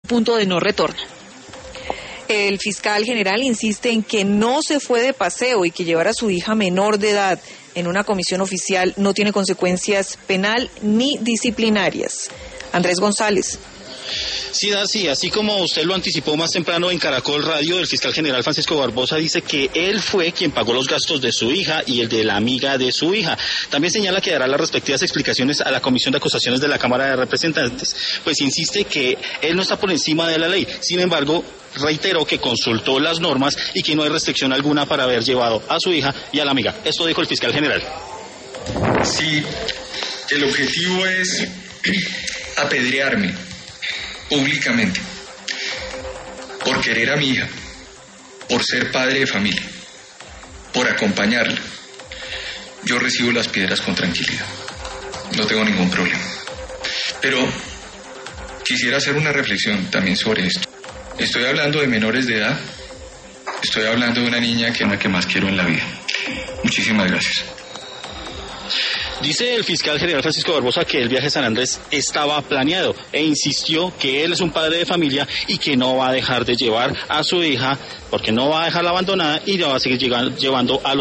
punto de no retorno. El fiscal general insiste en que no se fue de paseo y que llevar a su hija menor de edad en una comisión oficial no tiene consecuencias penal ni disciplinarias. Andrés González. Sí, Darcy, así como usted lo anticipó más temprano en Caracol Radio, el fiscal general Francisco Barbosa dice que él fue quien pagó los gastos de su hija y el de la amiga de su hija. También señala que dará las respectivas explicaciones a la Comisión de Acusaciones de la Cámara de Representantes, pues insiste que él no está por encima de la ley. Sin embargo, reiteró que consultó las normas y que no hay restricción alguna para haber llevado a su hija y a la amiga. Esto dijo el fiscal general. Sí, el objetivo es apedrearme públicamente por querer a mi hija, por ser padre de familia, por acompañarla. Yo recibo las piedras con tranquilidad, no tengo ningún problema. Pero quisiera hacer una reflexión también sobre esto. Estoy hablando de menores de edad, estoy hablando de una niña que es la que más quiero en la vida. Muchísimas gracias. Dice el fiscal general Francisco Barbosa que el viaje a San Andrés estaba planeado e insistió que él es un padre de familia y que no va a dejar de llevar a su hija porque no va a dejarla abandonada y la va a seguir llevando a los